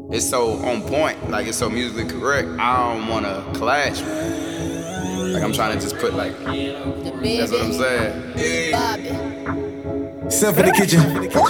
it's so on point, like it's so musically correct. I don't wanna clash, man. Like I'm trying to just put like, that's what I'm saying. Step in the kitchen.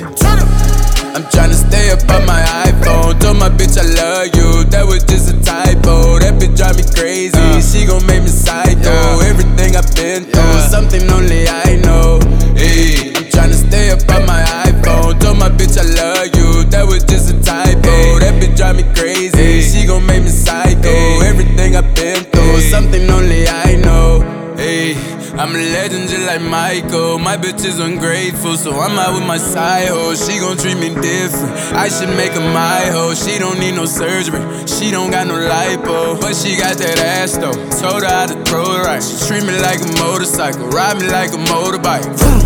I'm tryna stay up on my iPhone. Told my bitch I love you, that was just a typo. That bitch drive me crazy, she gon' make me psycho. Everything I've been through, something only I know. Hey, I'm tryna stay up on my iPhone. Told my bitch I love you, that was just a typo. That bitch drive me crazy, she gon' make me psycho. Everything I've been through, something only I know. Hey, I'm a legend just like Michael. My bitch is ungrateful, so I'm out with my side hoe. She gon' treat me different, I should make her my hoe. She don't need no surgery, she don't got no lipo, but she got that ass though. Told her how to throw it right. She treat me like a motorcycle, ride me like a motorbike.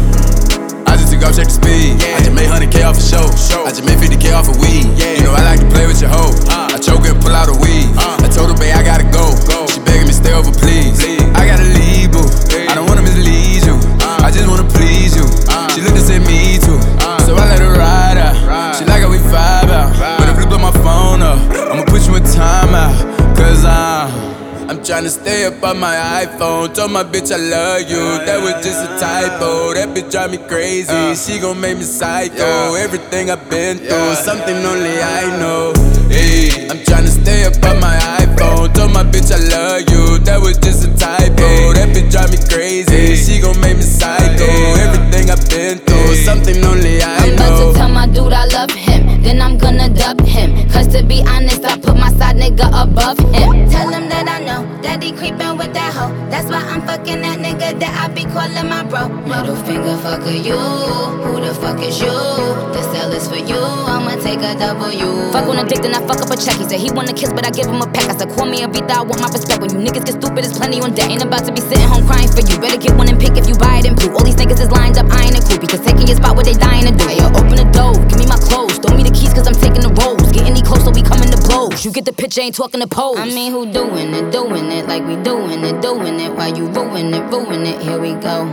I just took off, check the speed. I just made 100K off a show. I just made 50K off a weed. You know I like to play with your hoe. I choke her and pull out a weed. I told her, babe, I gotta go. She begging me, stay over, please. I gotta leave, boo. I don't wanna mislead you, I just wanna please you. She looked and said me too, so I let her ride out. She like how we vibe out, but if you blow my phone up, I'ma put you in timeout. Cause I'm tryna stay up on my iPhone. Told my bitch I love you, that was just a typo. That bitch drive me crazy, she gon' make me psycho. Everything I've been through, something only I know. Hey, I'm tryna stay up on my iPhone. Told my bitch I love you, that was just a typo. That bitch drive me crazy, she gon' make me psycho. Everything I've been through, something only I know. I'm about to tell my dude I love him, then I'm gonna dub him. Cause to be honest, I put my side nigga above him. Tell him that I know that he creepin' with that hoe. That's why I'm fucking that nigga that I be calling my bro. Middle finger fucker you, who the fuck is you? The cell is for you, I'ma take a W. Fuck on a dick, then I fuck up a check. He said he wanna kiss, but I give him a peck. I said call me a beat, I want my respect. When you niggas get stupid, there's plenty on deck. Ain't about to be sitting home crying for you. Better get one and pick if you buy it in blue. All these niggas is lined up, eyeing it cool, because taking your spot what they dying to do. Hey, yo, open the door, give me my clothes, throw me the keys cause I'm taking the rolls. Get any closer, we coming to blows. You get the picture, ain't talking to pose. I mean, who doing it like we doing it. While you ruin it, here we go.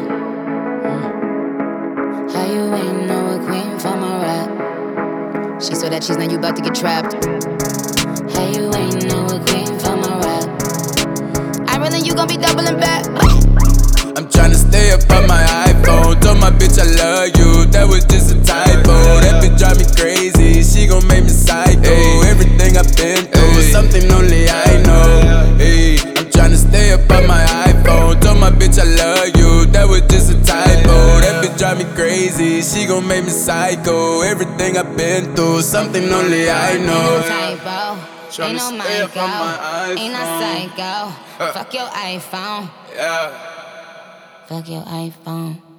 How you ain't know a queen from a rap? She saw that cheese, now you about to get trapped. How you ain't know a queen from a rap? I really you gon' be doubling back. I'm tryna stay up on my iPhone. Told my bitch I love you, that was just a typo. That bitch drive me crazy, she gon' make me psycho. Everything I've been through, something only I know. Hey, I'm tryna stay up on my iPhone. Told my bitch I love you, that was just a typo. That bitch drive me crazy, she gon' make me psycho. Everything I've been through, something only I know. Ain't no Michael, ain't no psycho. Fuck your iPhone. Yeah. Fuck your iPhone.